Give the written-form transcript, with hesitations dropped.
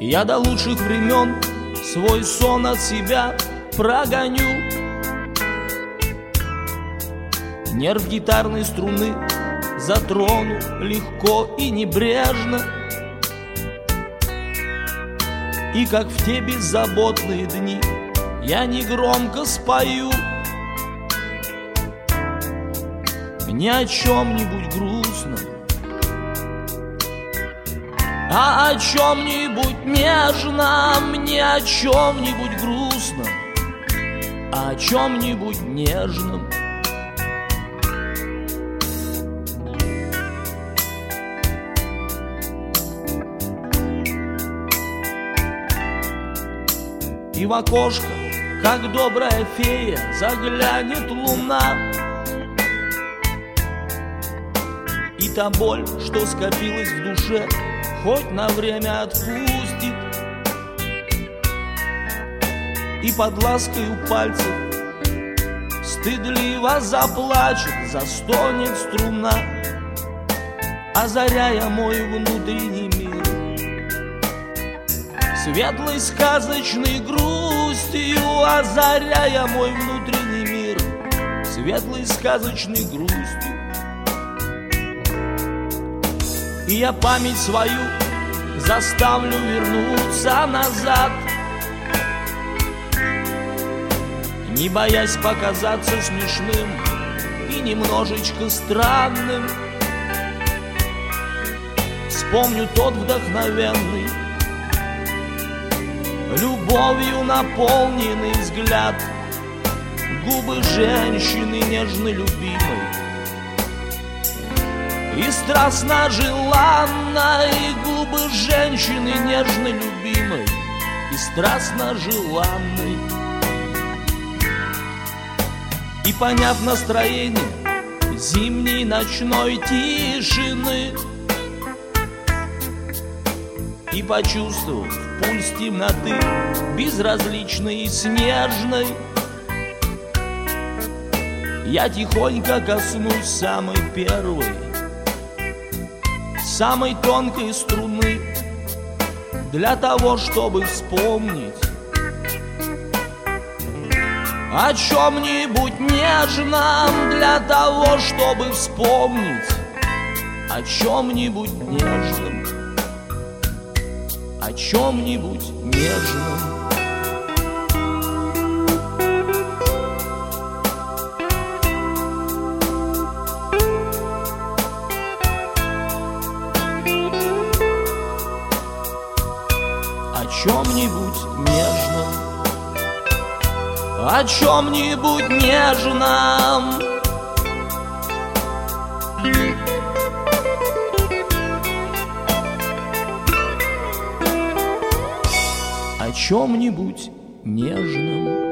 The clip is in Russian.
Я до лучших времен свой сон от себя прогоню. Нерв гитарной струны затрону легко и небрежно. И как в те беззаботные дни я негромко спою не о чем-нибудь грустном, а о чем-нибудь нежном. Не о чем-нибудь грустном, а о чем-нибудь нежном. И в окошко, как добрая фея, заглянет луна. И та боль, что скопилась в душе, хоть на время отпустит. И под ласкою пальцев стыдливо заплачет, застонет струна, озаряя мой внутренний мир светлой сказочной грустью, озаряя мой внутренний мир светлой сказочной грустью. И я память свою заставлю вернуться назад, не боясь показаться смешным и немножечко странным. Вспомню тот вдохновенный, любовью наполненный взгляд, губы женщины нежно любимой и страстно желанной, губы женщины нежно любимой и страстно желанной. И поняв настроение зимней ночной тишины, и почувствовав пульс темноты безразличной и снежной, я тихонько коснусь самой первой, самой тонкой струны, для того, чтобы вспомнить о чем-нибудь нежном, для того, чтобы вспомнить о чем-нибудь нежном, о чем-нибудь нежном. О чем-нибудь нежном, о чем-нибудь нежном. О чем-нибудь нежном.